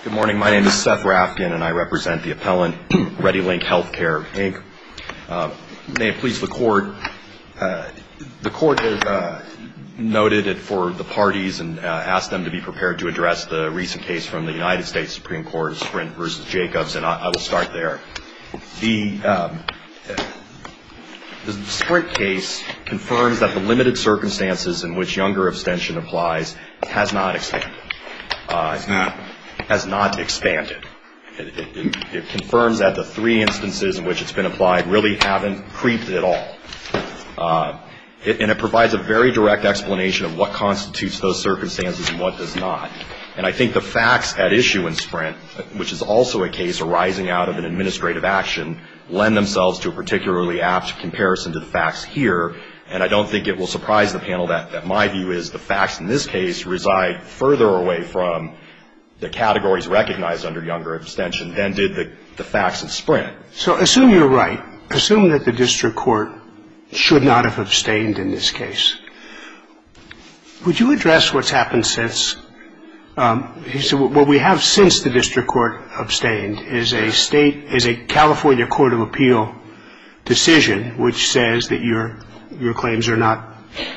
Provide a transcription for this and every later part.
Good morning. My name is Seth Rafkin, and I represent the appellant, ReadyLink Healthcare, Inc. May it please the Court, the Court has noted it for the parties and asked them to be prepared to address the recent case from the United States Supreme Court, Sprint v. Jacobs, and I will start there. The Sprint case confirms that the limited circumstances in which younger abstention applies has not expanded. Has not expanded. It confirms that the three instances in which it's been applied really haven't creeped at all. And it provides a very direct explanation of what constitutes those circumstances and what does not. And I think the facts at issue in Sprint, which is also a case arising out of an administrative action, lend themselves to a particularly apt comparison to the facts here. And I don't think it will surprise the panel that my view is the facts in this case reside further away from the categories recognized under younger abstention than did the facts in Sprint. So assume you're right. Assume that the district court should not have abstained in this case. Would you address what's happened since? What we have since the district court abstained is a California Court of Appeal decision which says that your claims are not,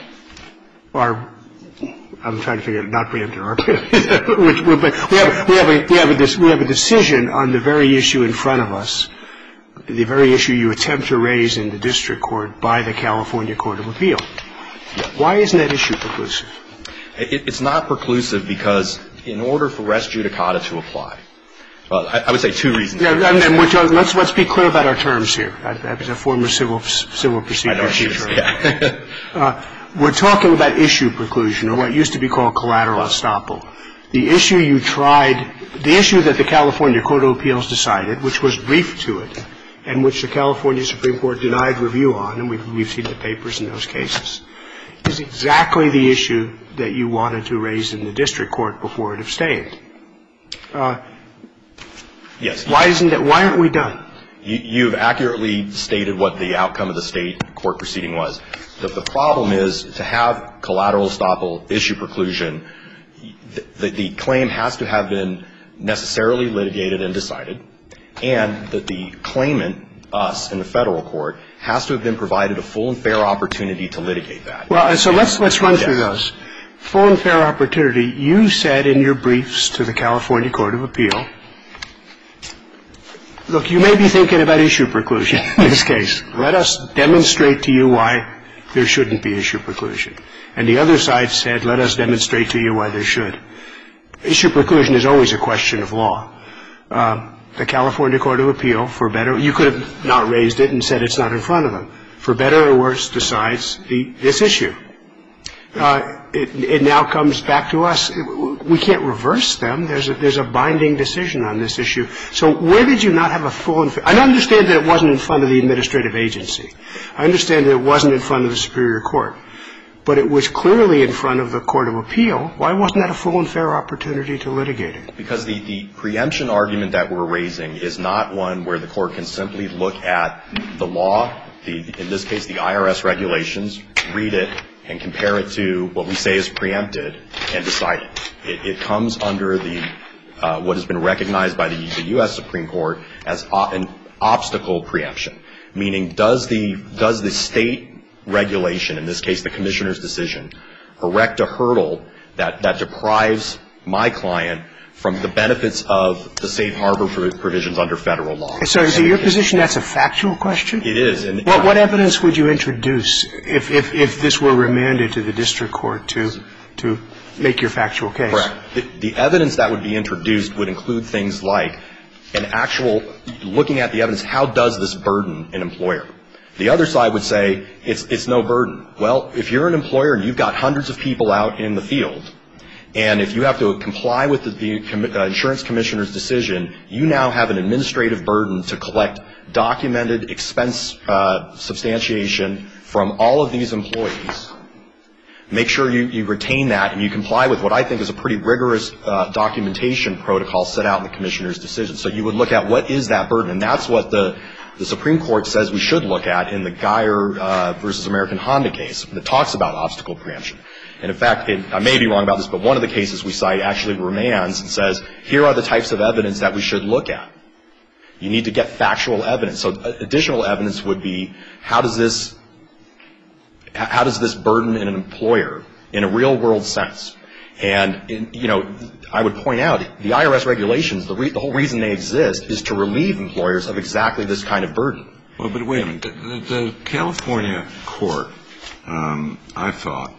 I'm trying to figure out, not preempted or preempted. We have a decision on the very issue in front of us, the very issue you attempt to raise in the district court by the California Court of Appeal. Why isn't that issue preclusive? It's not preclusive because in order for res judicata to apply, well, I would say two reasons. Let's be clear about our terms here. I was a former civil procedure teacher. We're talking about issue preclusion, or what used to be called collateral estoppel. The issue that the California Court of Appeals decided, which was briefed to it, and which the California Supreme Court denied review on, and we've seen the papers in those cases, is exactly the issue that you wanted to raise in the district court before it abstained. Yes. Why aren't we done? You've accurately stated what the outcome of the state court proceeding was. The problem is to have collateral estoppel issue preclusion, the claim has to have been necessarily litigated and decided, and that the claimant, us in the federal court, has to have been provided a full and fair opportunity to litigate that. Well, so let's run through those. Full and fair opportunity. You said in your briefs to the California Court of Appeal, look, you may be thinking about issue preclusion in this case. Let us demonstrate to you why there shouldn't be issue preclusion. And the other side said, let us demonstrate to you why there should. Issue preclusion is always a question of law. The California Court of Appeal, for better, you could have not raised it and said it's not in front of them. For better or worse, decides this issue. It now comes back to us. We can't reverse them. There's a binding decision on this issue. So where did you not have a full and fair? I understand that it wasn't in front of the administrative agency. I understand that it wasn't in front of the Superior Court. But it was clearly in front of the Court of Appeal. Why wasn't that a full and fair opportunity to litigate it? Because the preemption argument that we're raising is not one where the court can simply look at the law, in this case the IRS regulations, read it, and compare it to what we say is preempted and decide it. It comes under what has been recognized by the U.S. Supreme Court as an obstacle preemption, meaning does the state regulation, in this case the commissioner's decision, erect a hurdle that deprives my client from the benefits of the safe harbor provisions under federal law. So is it your position that's a factual question? It is. What evidence would you introduce if this were remanded to the district court to make your factual case? Correct. The evidence that would be introduced would include things like an actual, looking at the evidence, how does this burden an employer? The other side would say it's no burden. Well, if you're an employer and you've got hundreds of people out in the field, and if you have to comply with the insurance commissioner's decision, you now have an administrative burden to collect documented expense substantiation from all of these employees. Make sure you retain that and you comply with what I think is a pretty rigorous documentation protocol set out in the commissioner's decision. So you would look at what is that burden, and that's what the Supreme Court says we should look at in the Geyer versus American Honda case that talks about obstacle preemption. And in fact, I may be wrong about this, but one of the cases we cite actually remands and says, here are the types of evidence that we should look at. You need to get factual evidence. So additional evidence would be, how does this burden an employer in a real world sense? And, I would point out, the IRS regulations, the whole reason they exist is to relieve employers of exactly this kind of burden. Well, but wait a minute. The California court, I thought,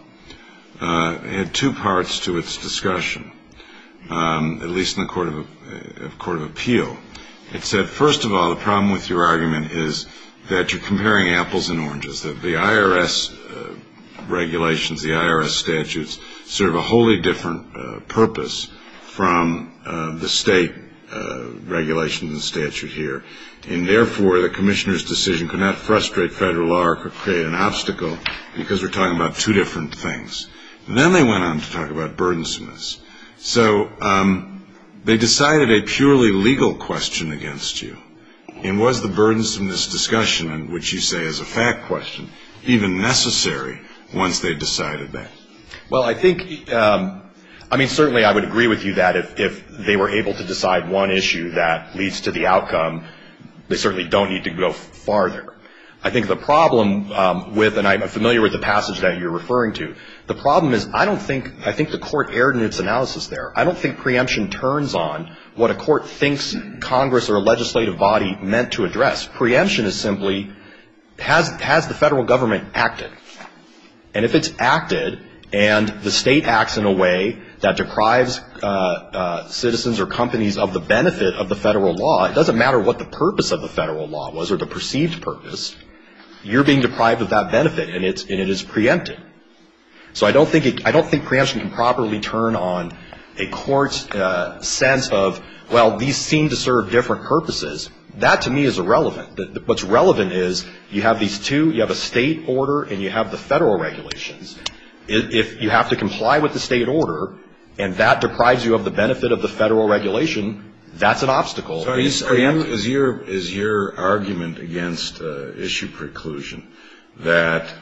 had two parts to its discussion, at least in the Court of Appeal. It said, first of all, the problem with your argument is that you're comparing apples and oranges, that the IRS regulations, the IRS statutes, serve a wholly different purpose from the state regulations and statute here. And therefore, the commissioner's decision could not frustrate federal law or could create an obstacle because we're talking about two different things. And then they went on to talk about burdensomeness. So they decided a purely legal question against you. And was the burdensomeness discussion, which you say is a fact question, even necessary once they decided that? Well, I think, certainly I would agree with you that if they were able to decide one issue that leads to the outcome, they certainly don't need to go farther. I think the problem and I'm familiar with the passage that you're referring to, the problem is I think the court erred in its analysis there. I don't think preemption turns on what a court thinks Congress or a legislative body meant to address. Preemption is simply, has the federal government acted? And if it's acted and the state acts in a way that deprives citizens or companies of the benefit of the federal law, it doesn't matter what the purpose of the federal law was or the perceived purpose, you're being deprived of that benefit, and it is preempted. So I don't think preemption can properly turn on a court's sense of, well, these seem to serve different purposes. That to me is irrelevant. What's relevant is you have these two, you have a state order and you have the federal regulations. If you have to comply with the state order and that deprives you of the benefit of the federal regulation, that's an obstacle. So is your argument against issue preclusion that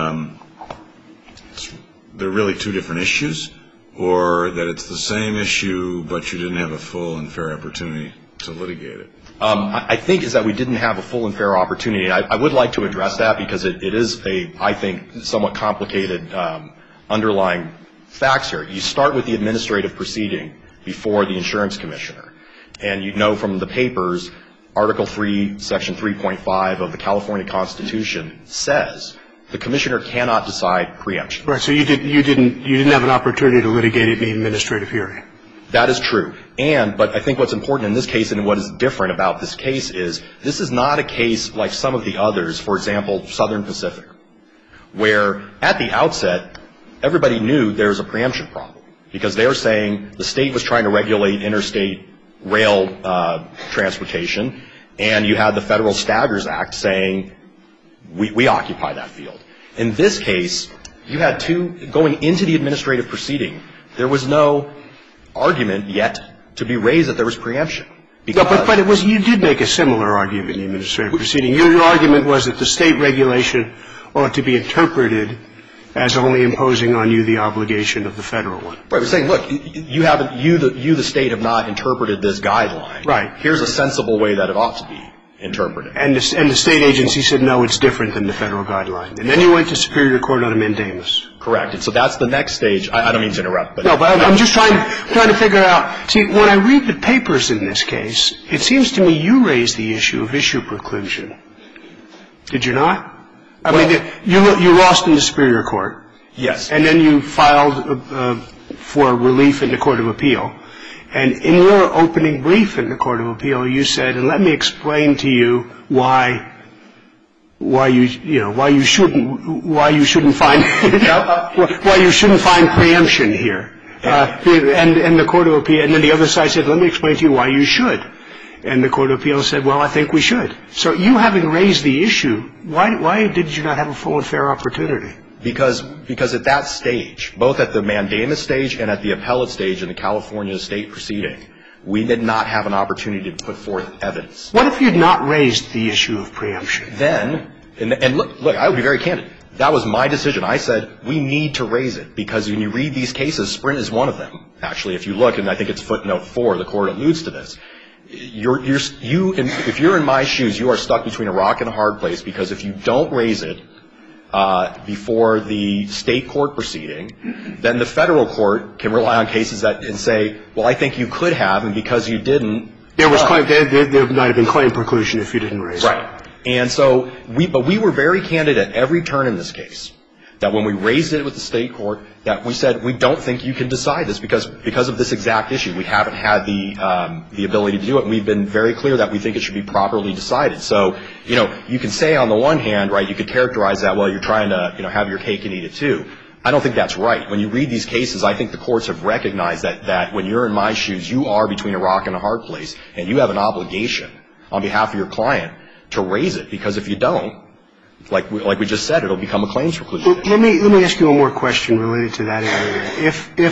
they're really two different issues, or that it's the same issue but you didn't have a full and fair opportunity to litigate it? I think is that we didn't have a full and fair opportunity. I would like to address that because it is I think, somewhat complicated underlying facts here. You start with the administrative proceeding before the insurance commissioner. And you know from the papers, Article 3, Section 3.5 of the California Constitution says the commissioner cannot decide preemption. Right. So you didn't have an opportunity to litigate it in the administrative hearing. That is true. But I think what's important in this case and what is different about this case is this is not a case like some of the others, for example, Southern Pacific, where at the outset everybody knew there was a preemption problem because they were saying the state was trying to regulate interstate rail transportation, and you had the Federal Staggers Act saying we occupy that field. In this case, you had going into the administrative proceeding, there was no argument yet to be raised that there was preemption. But you did make a similar argument in the administrative proceeding. Your argument was that the state regulation ought to be interpreted as only imposing on you the obligation of the federal one. Right. We're saying, look, you the state have not interpreted this guideline. Right. Here's a sensible way that it ought to be interpreted. And the state agency said, no, it's different than the federal guideline. And then you went to Superior Court on a mandamus. Correct. And so that's the next stage. I don't mean to interrupt. But I'm just trying to figure out. See, when I read the papers in this case, it seems to me you raised the issue of issue preclusion. Did you not? I mean, you lost in the Superior Court. Yes. And then you filed for relief in the Court of Appeal. And in your opening brief in the Court of Appeal, you said, and let me explain to you why you shouldn't find preemption here. And the Court of Appeal, and then the other side said, let me explain to you why you should. And the Court of Appeal said, well, I think we should. So you having raised the issue, why did you not have a full and fair opportunity? Because at that stage, both at the mandamus stage and at the appellate stage in the California state proceeding, we did not have an opportunity to put forth evidence. What if you had not raised the issue of preemption? Then, and look, I would be very candid. That was my decision. I said, we need to raise it, because when you read these cases, Sprint is one of them. Actually, if you look, and I think it's footnote 4, the court alludes to this. If you're in my shoes, you are stuck between a rock and a hard place, because if you don't raise it before the state court proceeding, then the federal court can rely on cases and say, well, I think you could have, and because you didn't. There might have been claim preclusion if you didn't raise it. Right. And so but we were very candid at every turn in this case, that when we raised it with the state court, that we said, we don't think you can decide this because of this exact issue. We haven't had the ability to do it. And we've been very clear that we think it should be properly decided. So, you can say on the one hand, right, you could characterize that, well, you're trying to, have your cake and eat it too. I don't think that's right. When you read these cases, I think the courts have recognized that when you're in my shoes, you are between a rock and a hard place, and you have an obligation on behalf of your client to raise it, because if you don't, like we just said, it'll become a claims preclusion. Let me ask you one more question related to that area.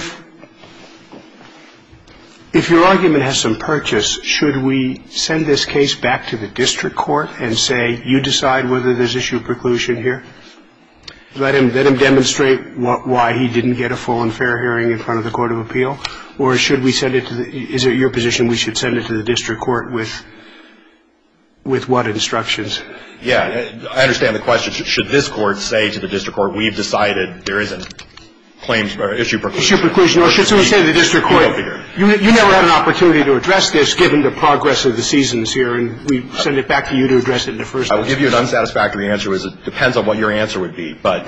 If your argument has some purchase, should we send this case back to the district court and say, you decide whether there's issue preclusion here? Let him demonstrate why he didn't get a full and fair hearing in front of the Court of Appeal? Or should we send it is it your position we should send it to the district court with what instructions? Yeah, I understand the question. Should this court say to the district court, we've decided there isn't claims or issue preclusion? Issue preclusion, or should someone say to the district court, you never had an opportunity to address this given the progress of the seasons here, and we send it back to you to address it in the first place? I will give you an unsatisfactory answer. It depends on what your answer would be. But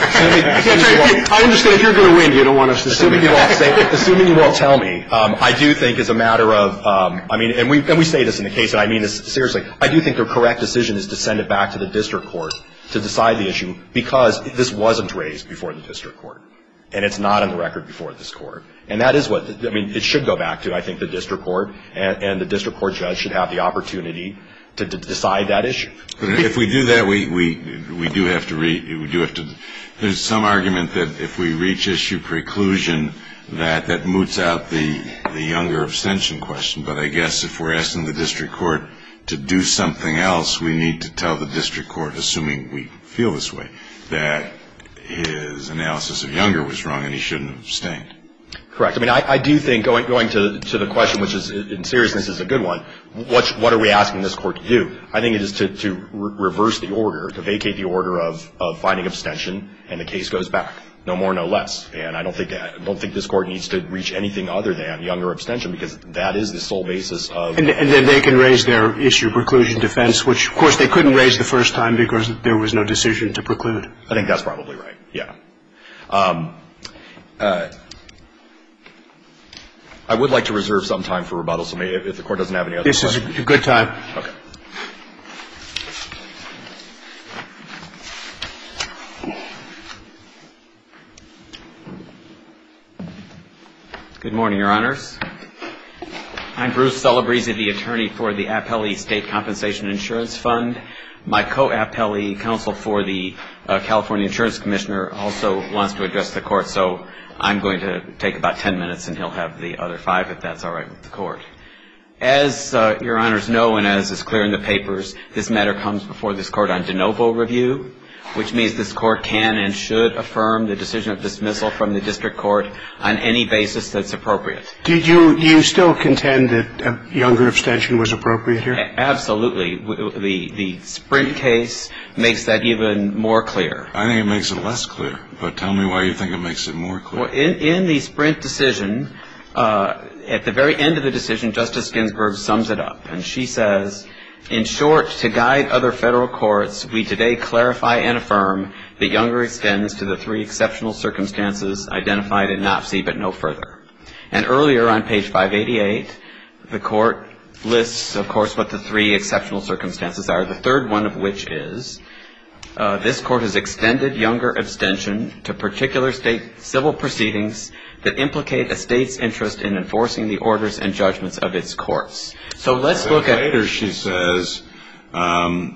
I understand if you're going to win, you don't want us to say assuming you won't tell me, I do think as a matter of, and we say this in the case, and I mean this seriously, I do think the correct decision is to send it back to the district court to decide the issue, because this wasn't raised before the district court. And it's not on the record before this court. And that is it should go back to, I think, the district court, and the district court judge should have the opportunity to decide that issue. But if we do that, we do have to, there's some argument that if we reach issue preclusion, that moots out the younger abstention question. But I guess if we're asking the district court to do something else, we need to tell the district court, assuming we feel this way, that his analysis of Younger was wrong and he shouldn't have abstained. Correct. I do think going to the question, which is in seriousness is a good one, what are we asking this court to do? I think it is to reverse the order, to vacate the order of finding abstention, and the case goes back. No more, no less. And I don't think this court needs to reach anything other than Younger abstention, because that is the sole basis of. And then they can raise their issue preclusion defense, which of course they couldn't raise the first time because there was no decision to preclude. I think that's probably right. Yeah. I would like to reserve some time for rebuttal, so maybe if the court doesn't have any other questions. This is a good time. Okay. Good morning, Your Honors. I'm Bruce Celebrezzi, the attorney for the Appellee State Compensation Insurance Fund. My co-appellee counsel for the California Insurance Commissioner also wants to address the court, so I'm going to take about 10 minutes and he'll have the other 5 if that's all right with the court. As Your Honors know, and as is clear in the papers, this matter comes before this court on de novo review, which means this court can and should affirm the decision of dismissal from the district court on any basis that's appropriate. Do you still contend that Younger abstention was appropriate here? Absolutely. The Sprint case makes that even more clear. I think it makes it less clear, but tell me why you think it makes it more clear. Well, in the Sprint decision, at the very end of the decision, Justice Ginsburg sums it up, and she says, in short, to guide other federal courts, we today clarify and affirm that Younger extends to the 3 exceptional circumstances identified in NOPC, but no further. And earlier on page 588, the court lists, of course, what the 3 exceptional circumstances are, the third one of which is this court has extended Younger abstention to particular state civil proceedings that implicate a state's interest in enforcing the orders and judgments of its courts. So let's look at... Later she says, the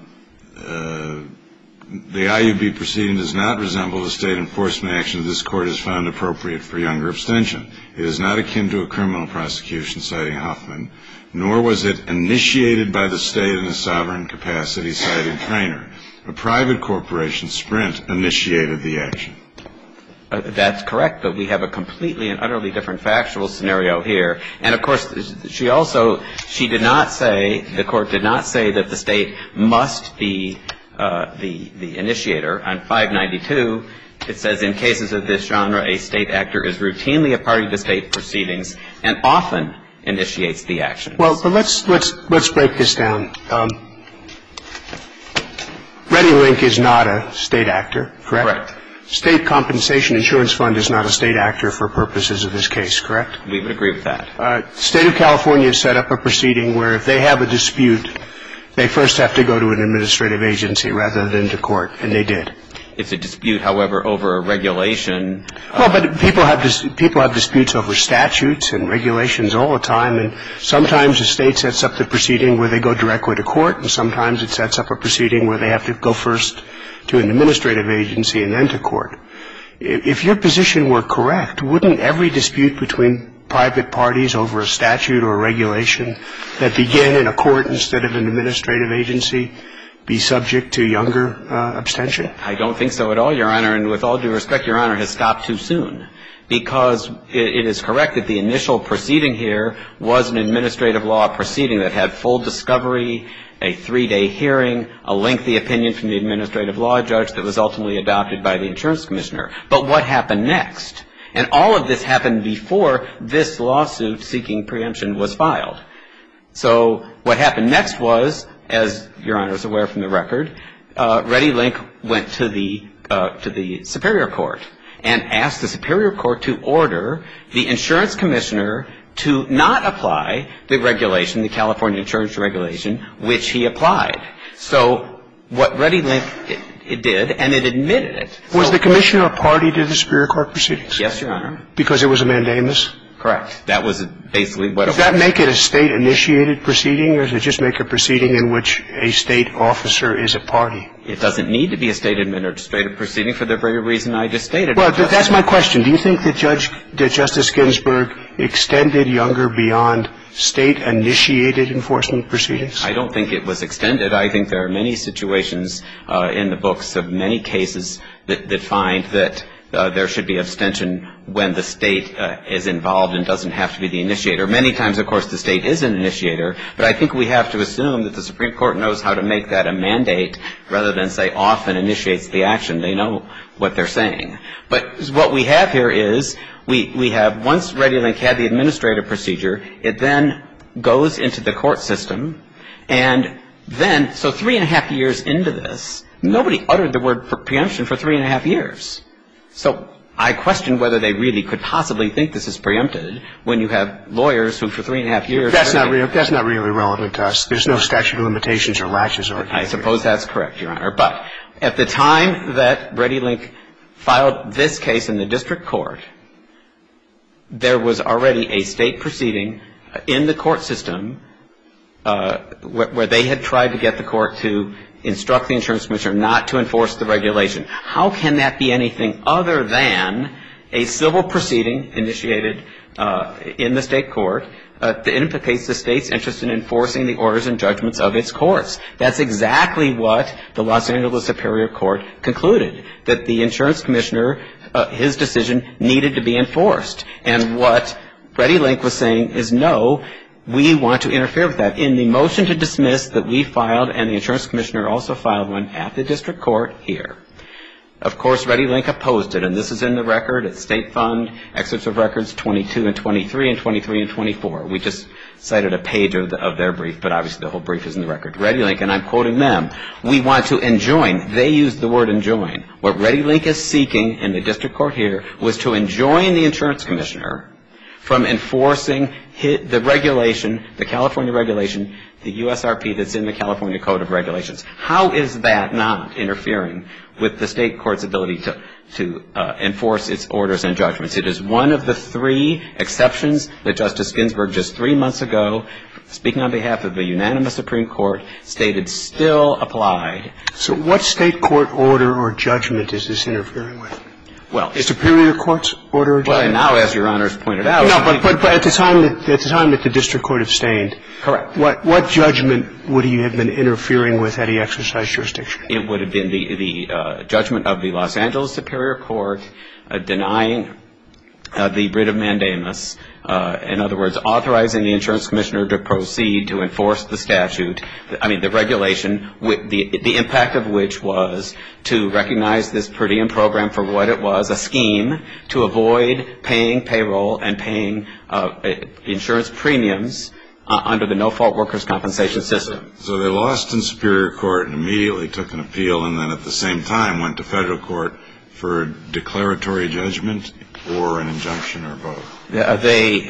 IUB proceeding does not resemble the state enforcement action this court has found appropriate for Younger abstention. It is not akin to a criminal prosecution, citing Huffman, nor was it initiated by the state in a sovereign capacity, citing Traynor. A private corporation, Sprint, initiated the action. That's correct, but we have a completely and utterly different factual scenario here. And, of course, she did not say, the court did not say that the state must be the initiator. On 592, it says, in cases of this genre, a state actor is routinely a party to state proceedings and often initiates the action. Well, but let's break this down. ReadyLink is not a state actor, correct? Correct. State Compensation Insurance Fund is not a state actor for purposes of this case, correct? We would agree with that. State of California set up a proceeding where if they have a dispute, they first have to go to an administrative agency rather than to court, and they did. It's a dispute, however, over a regulation. Well, but people have disputes over statutes and regulations all the time, and sometimes the state sets up the proceeding where they go directly to court, and sometimes it sets up a proceeding where they have to go first to an administrative agency and then to court. If your position were correct, wouldn't every dispute between private parties over a statute or a regulation that begin in a court instead of an administrative agency be subject to Younger abstention? I don't think so at all, Your Honor, and with all due respect, Your Honor has stopped too soon, because it is correct that the initial proceeding here was an administrative law proceeding that had full discovery, a 3-day hearing, a lengthy opinion from the administrative law judge that was ultimately adopted by the insurance commissioner. But what happened next? And all of this happened before this lawsuit seeking preemption was filed. So what happened next was, as Your Honor is aware from the record, ReadyLink went to the Superior Court and asked the Superior Court to order the insurance commissioner to not apply the regulation, the California insurance regulation, which he applied. So what ReadyLink did, and it admitted it. Was the commissioner a party to the Superior Court proceedings? Yes, Your Honor. Because it was a mandamus? Correct. That was basically what it was. Does that make it a state-initiated proceeding, or does it just make a proceeding in which a state officer is a party? It doesn't need to be a state administrative proceeding for the very reason I just stated. Well, that's my question. Do you think that Justice Ginsburg extended Younger beyond state-initiated enforcement proceedings? I don't think it was extended. I think there are many situations in the books of many cases that find that there should be abstention when the state is involved and doesn't have to be the initiator. Many times, of course, the state is an initiator, but I think we have to assume that the Supreme Court knows how to make that a mandate rather than say often initiates the action. They know what they're saying. But what we have here is we have, once ReadyLink had the administrative procedure, it then goes into the court system, and then, so 3.5 years into this, nobody uttered the word preemption for 3.5 years. So I question whether they really could possibly think this is preempted when you have lawyers who for 3.5 years. That's not really relevant to us. There's no statute of limitations or latches argument. I suppose that's correct, Your Honor. But at the time that ReadyLink filed this case in the district court, there was already a state proceeding in the court system where they had tried to get the court to instruct the insurance commissioner not to enforce the regulation. How can that be anything other than a civil proceeding initiated in the state court that implicates the state's interest in enforcing the orders and judgments of its courts? That's exactly what the Los Angeles Superior Court concluded, that the insurance commissioner, his decision needed to be enforced. And what ReadyLink was saying is, no, we want to interfere with that. In the motion to dismiss that we filed, and the insurance commissioner also filed one at the district court here, of course, ReadyLink opposed it, and this is in the record at State Fund, excerpts of records 22 and 23 and 23 and 24. We just cited a page of their brief, but obviously the whole brief is in the record. ReadyLink, and I'm quoting them, we want to enjoin. They used the word enjoin. What ReadyLink is seeking in the district court here was to enjoin the insurance commissioner from enforcing the regulation, the California regulation, the USRP that's in the California Code of Regulations. How is that not interfering with the state court's ability to enforce its orders and judgments? It is one of the 3 exceptions that Justice Ginsburg just 3 months ago, speaking on behalf of the unanimous Supreme Court, stated still applied. So what state court order or judgment is this interfering with? Well, The Superior Court's order of judgment? Well, now, as Your Honors pointed out. No, but at the time that the district court abstained. Correct. What judgment would he have been interfering with had he exercised jurisdiction? It would have been the judgment of the Los Angeles Superior Court denying the writ of mandamus, in other words, authorizing the insurance commissioner to proceed to enforce the statute, the regulation, the impact of which was to recognize this per diem program for what it was, a scheme to avoid paying payroll and paying insurance premiums under the no-fault workers' compensation system. So they lost in Superior Court and immediately took an appeal, and then at the same time went to federal court for a declaratory judgment or an injunction or both? They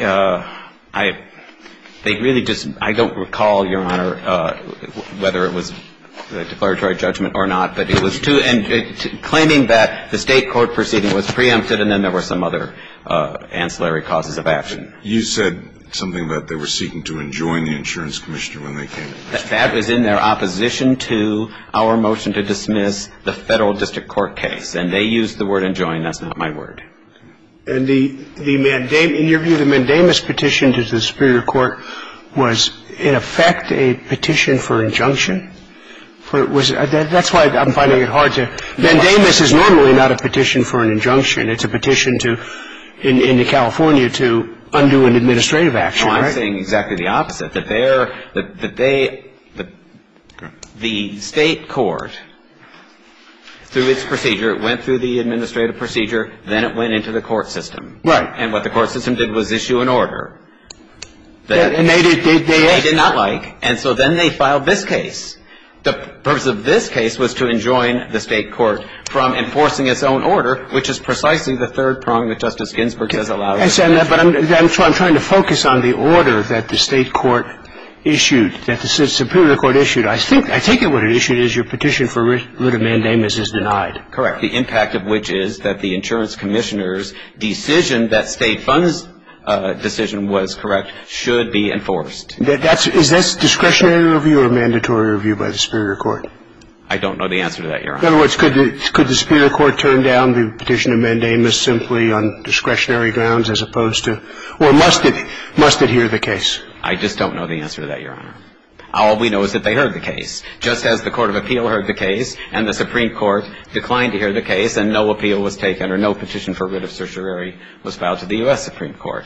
really just, I don't recall, Your Honor, whether it was a declaratory judgment or not, but it was claiming that the state court proceeding was preempted and then there were some other ancillary causes of action. You said something about they were seeking to enjoin the insurance commissioner when they came. That was in their opposition to our motion to dismiss the federal district court case, and they used the word enjoin. That's not my word. And in your view, the mandamus petition to the Superior Court was, in effect, a petition for injunction? That's why I'm finding it hard to. Mandamus is normally not a petition for an injunction. It's a petition in California to undo an administrative action. No, I'm right? saying exactly the opposite. The state court, through its procedure, it went through the administrative procedure, then it went into the court system. Right. And what the court system did was issue an order that and they did not like, and so then they filed this case. The purpose of this case was to enjoin the state court from enforcing its own order, which is precisely the third prong that Justice Ginsburg has allowed. But I'm trying to focus on the order that the state court issued, that the Superior Court issued. I take it what it issued is your petition for writ of mandamus is denied. Correct. The impact of which is that the insurance commissioner's decision that state funds decision was correct should be enforced. Is this discretionary review or mandatory review by the Superior Court? I don't know the answer to that, Your Honor. In other words, could the Superior Court turn down the petition of mandamus simply on discretionary grounds as opposed to, or must it hear the case? I just don't know the answer to that, Your Honor. All we know is that they heard the case, just as the Court of Appeal heard the case and the Supreme Court declined to hear the case and no appeal was taken or no petition for writ of certiorari was filed to the U.S. Supreme Court.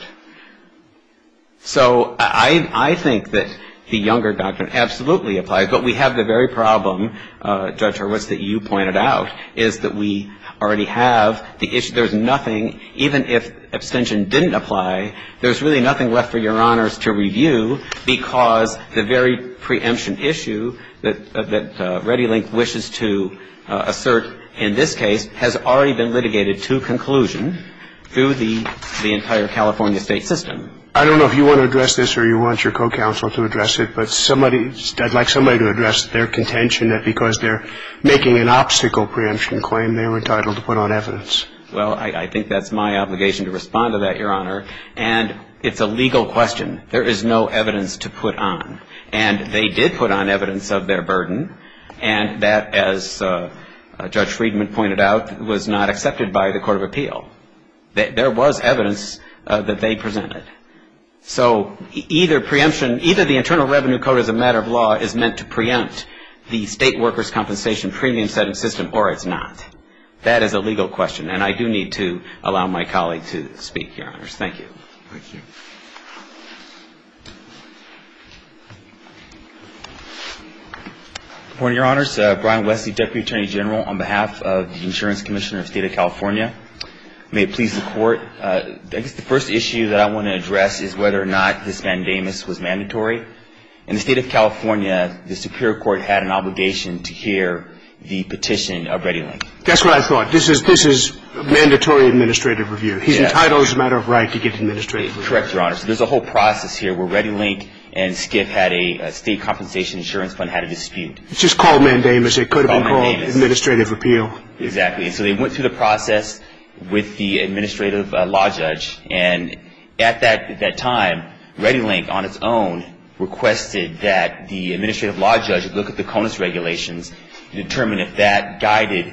So I think that the Younger Doctrine absolutely applies, but we have the very problem, Judge Hurwitz, that you pointed out, is that we already have the issue. There's nothing, even if abstention didn't apply, there's really nothing left for Your Honors to review because the very preemption issue that ReadyLink wishes to assert in this case has already been litigated to conclusion through the entire California state system. I don't know if you want to address this or you want your co-counsel to address it, but I'd like somebody to address their contention that because they're making an obstacle preemption claim, they were entitled to put on evidence. Well, I think that's my obligation to respond to that, Your Honor. And it's a legal question. There is no evidence to put on. And they did put on evidence of their burden, and that, as Judge Friedman pointed out, was not accepted by the Court of Appeal. There was evidence that they presented. So either the Internal Revenue Code as a matter of law is meant to preempt the state workers' compensation premium setting system, or it's not. That is a legal question, and I do need to allow my colleague to speak, Your Honors. Thank you. Thank you. Good morning, Your Honors. Brian Wesley, Deputy Attorney General, on behalf of the Insurance Commissioner of the State of California. May it please the Court. I guess the first issue that I want to address is whether or not this mandamus was mandatory. In the State of California, the Superior Court had an obligation to hear the petition of ReadyLink. That's what I thought. This is mandatory administrative review. He's entitled as a matter of right to get administrative review. Correct, Your Honor. So there's a whole process here where ReadyLink and SCIF had a state compensation insurance fund had a dispute. It's just called mandamus. It could have been called administrative appeal. Exactly. And so they went through the process with the administrative law judge, and at that time, ReadyLink on its own requested that the administrative law judge look at the CONUS regulations and determine if that guided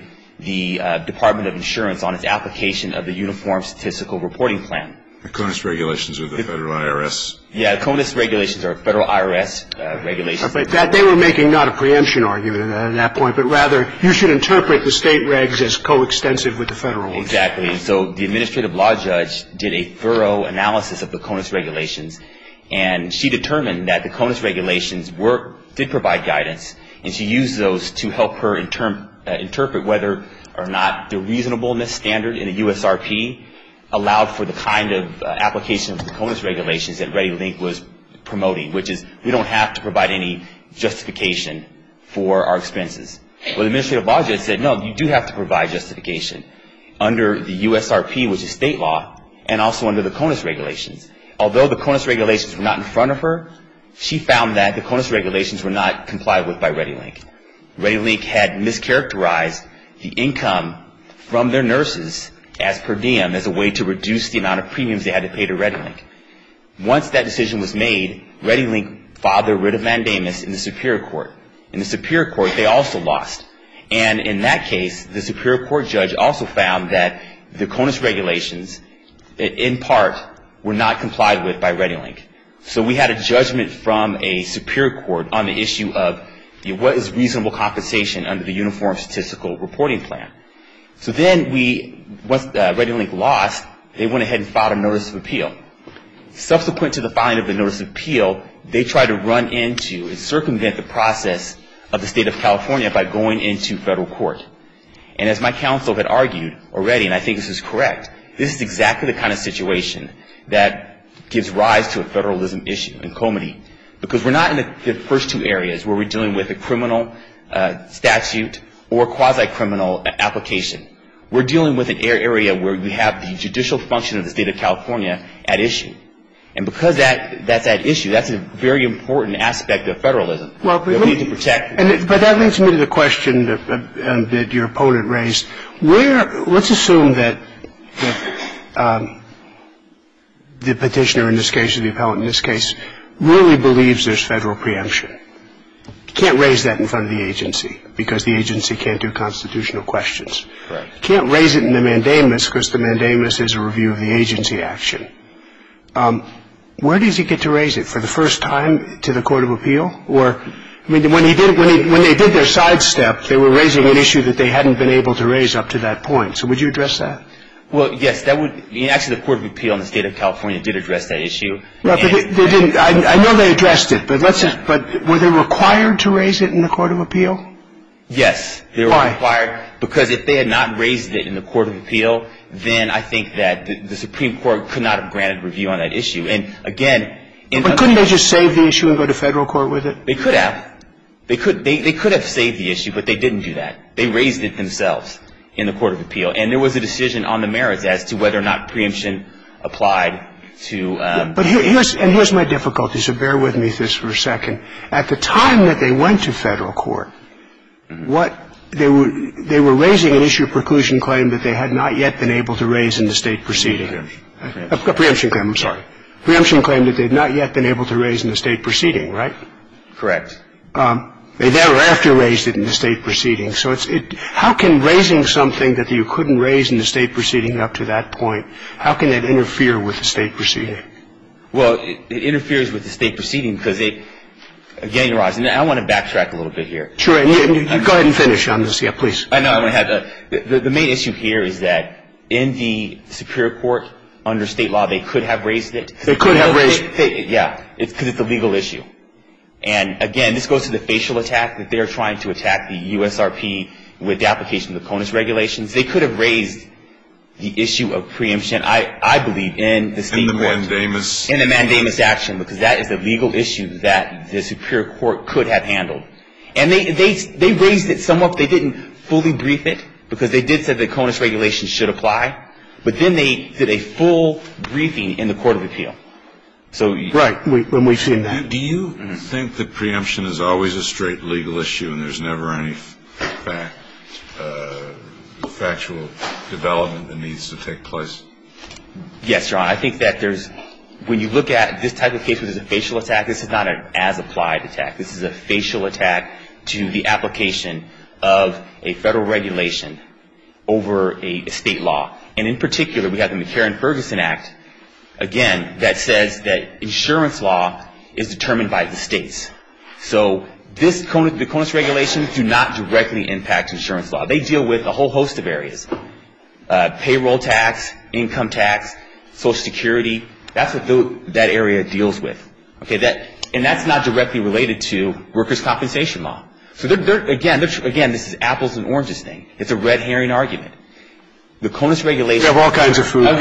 the Department of Insurance on its application of the Uniform Statistical Reporting Plan. The CONUS regulations are the federal IRS. Yeah, CONUS regulations are federal IRS regulations. But that they were making not a preemption argument at that point, but rather you should interpret the state regs as coextensive with the federal ones. Exactly. And so the administrative law judge did a thorough analysis of the CONUS regulations, and she determined that the CONUS regulations did provide guidance, and she used those to help her interpret whether or not the reasonableness standard in the USRP allowed for the kind of application of the CONUS regulations that ReadyLink was promoting, which is we don't have to provide any justification for our expenses. Well, the administrative law judge said, no, you do have to provide justification under the USRP, which is state law, and also under the CONUS regulations. Although the CONUS regulations were not in front of her, she found that the CONUS regulations were not complied with by ReadyLink. ReadyLink had mischaracterized the income from their nurses as per diem as a way to reduce the amount of premiums they had to pay to ReadyLink. Once that decision was made, ReadyLink filed their writ of mandamus in the Superior Court. In the Superior Court, they also lost. And in that case, the Superior Court judge also found that the CONUS regulations, in part, were not complied with by ReadyLink. So we had a judgment from a Superior Court on the issue of what is reasonable compensation under the Uniform Statistical Reporting Plan. So then once ReadyLink lost, they went ahead and filed a notice of appeal. Subsequent to the filing of the notice of appeal, they tried to run into and circumvent the process of the state of California by going into federal court. And as my counsel had argued already, and I think this is correct, this is exactly the kind of situation that gives rise to a federalism issue in comity. Because we're not in the first two areas where we're dealing with a criminal statute or quasi-criminal application. We're dealing with an area where we have the judicial function of the state of California at issue. And because that's at issue, that's a very important aspect of federalism. Well, that we need to protect. But that leads me to the question that your opponent raised. Let's assume that the petitioner in this case, or the appellant in this case, really believes there's federal preemption. You can't raise that in front of the agency because the agency can't do constitutional questions. Correct. You can't raise it in the mandamus because the mandamus is a review of the agency action. Where does he get to raise it? For the first time to the Court of Appeal? Or, I mean, when they did their sidestep, they were raising an issue that they hadn't been able to raise up to that point. So would you address that? Well, yes, that would. Actually, the Court of Appeal in the state of California did address that issue. Right, but they didn't. I know they addressed it, but but were they required to raise it in the Court of Appeal? Yes, they were Why? required because if they had not raised it in the Court of Appeal, then I think that the Supreme Court could not have granted review on that issue. And again, but couldn't they just save the issue and go to federal court with it? They could have. They could have saved the issue, but they didn't do that. They raised it themselves in the Court of Appeal, and there was a decision on the merits as to whether or not preemption applied to. But here's my difficulty. So bear with me this for a second. At the time that they went to federal court, what they were raising an issue preclusion claim that they had not yet been able to raise in the state proceeding. A preemption claim. I'm sorry. Preemption claim that they had not yet been able to raise in the state proceeding, right? Correct. They thereafter raised it in the state proceeding. So how can raising something that you couldn't raise in the state proceeding up to that point, how can that interfere with the state proceeding? Well, it interferes with the state proceeding because again, Your Honor, and I want to backtrack a little bit here. Sure. And you go ahead and finish on this. Yeah, please. I know. I want to have the main issue here is that in the Superior Court, under state law, they could have raised it. They could have raised it. Yeah. It's because it's a legal issue. And again, this goes to the facial attack that they're trying to attack the USRP with the application of the CONUS regulations. They could have raised the issue of preemption, I believe, in the state court. In the mandamus action, because that is a legal issue that the Superior Court could have handled. And they raised it somewhat. They didn't fully brief it because they did say the CONUS regulations should apply. But then they did a full briefing in the Court of Appeal. Right, when we've seen that. Do you think that preemption is always a straight legal issue and there's never any factual development that needs to take place? Yes, Your Honor. I think that when you look at this type of case where there's a facial attack, this is not an as-applied attack. This is a facial attack to the application of a federal regulation over a state law. And in particular, we have the McCarran-Ferguson Act, again, that says that insurance law is determined by the states. So the CONUS regulations do not directly impact insurance law. They deal with a whole host of areas. Payroll tax, income tax, Social Security. That's what that area deals with. Okay, and that's not directly related to workers' compensation law. So again, this is apples and oranges thing. It's a red herring argument. The CONUS regulations. We have all kinds of food.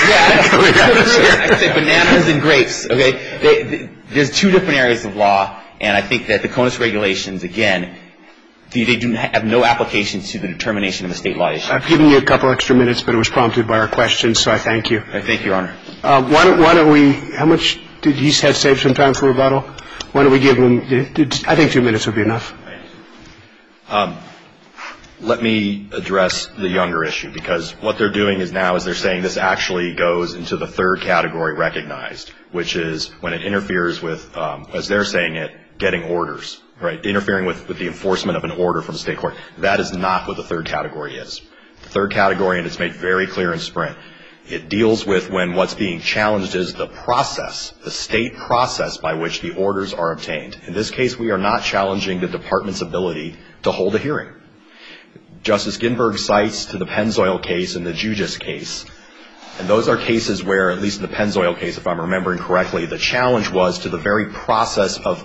I say bananas and grapes. Okay, there's two different areas of law, and I think that the CONUS regulations, again, they do have no application to the determination of a state law issue. I've given you a couple extra minutes, but it was prompted by our questions, so I thank you. Thank you, Your Honor. Why don't we? How much did he have saved some time for rebuttal? Why don't we give him? I think 2 minutes would be enough. Let me address the Younger issue, because what they're doing is they're saying this actually goes into the third category recognized, which is when it interferes with, as they're saying it, getting orders, right? Interfering with the enforcement of an order from the state court. That is not what the third category is. The third category, and it's made very clear in Sprint, it deals with when what's being challenged is the process, the state process by which the orders are obtained. In this case, we are not challenging the department's ability to hold a hearing. Justice Ginsburg cites to the Pennzoil case and the Jugis case, and those are cases where, at least in the Pennzoil case, if I'm remembering correctly, the challenge was to the very process of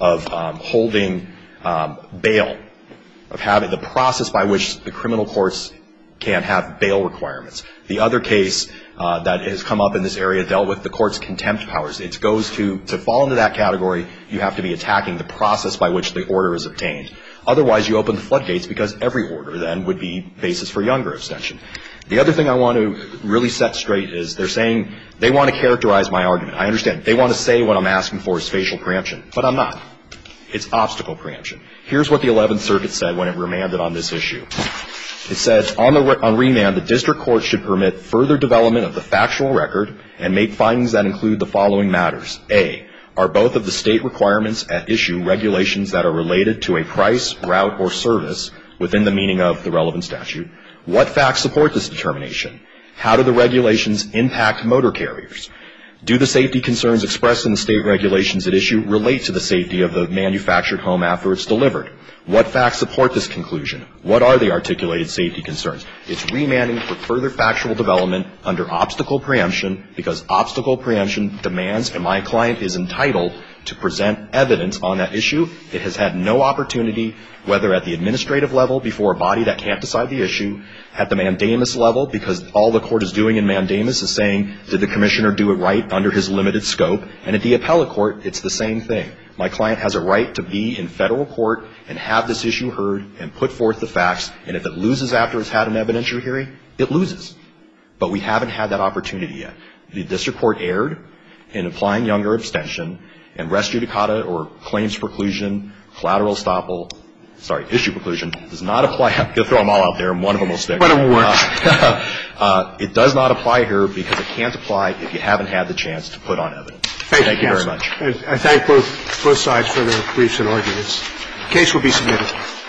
holding bail, of having the process by which the criminal courts can have bail requirements. The other case that has come up in this area dealt with the court's contempt powers. It goes to fall into that category, you have to be attacking the process by which the order is obtained. Otherwise, you open the floodgates, because every order then would be basis for Younger abstention. The other thing I want to really set straight is they're saying they want to characterize my argument. I understand. They want to say what I'm asking for is facial preemption, but I'm not. It's obstacle preemption. Here's what the 11th Circuit said when it remanded on this issue. It said, on remand, the district court should permit further development of the factual record and make findings that include the following matters. A, are both of the state requirements at issue regulations that are related to a price, route, or service within the meaning of the relevant statute? What facts support this determination? How do the regulations impact motor carriers? Do the safety concerns expressed in the state regulations at issue relate to the safety of the manufactured home after it's delivered? What facts support this conclusion? What are the articulated safety concerns? It's remanding for further factual development under obstacle preemption, because obstacle preemption demands, and my client is entitled to present evidence on that issue. It has had no opportunity, whether at the administrative level before a body that can't decide the issue, at the mandamus level, because all the court is doing in mandamus is saying, did the commissioner do it right under his limited scope? And at the appellate court, it's the same thing. My client has a right to be in federal court and have this issue heard and put forth the facts, and if it loses after it's had an evidentiary hearing, it loses. But we haven't had that opportunity yet. The district court erred in applying Younger abstention, and res judicata or claims preclusion, collateral estoppel, issue preclusion does not apply. I'm going to throw them all out there, and one of them will stick. One of them works. It does not apply here because it can't apply if you haven't had the chance to put on evidence. Thank you very much. I thank both sides for their briefs and arguments. The case will be submitted.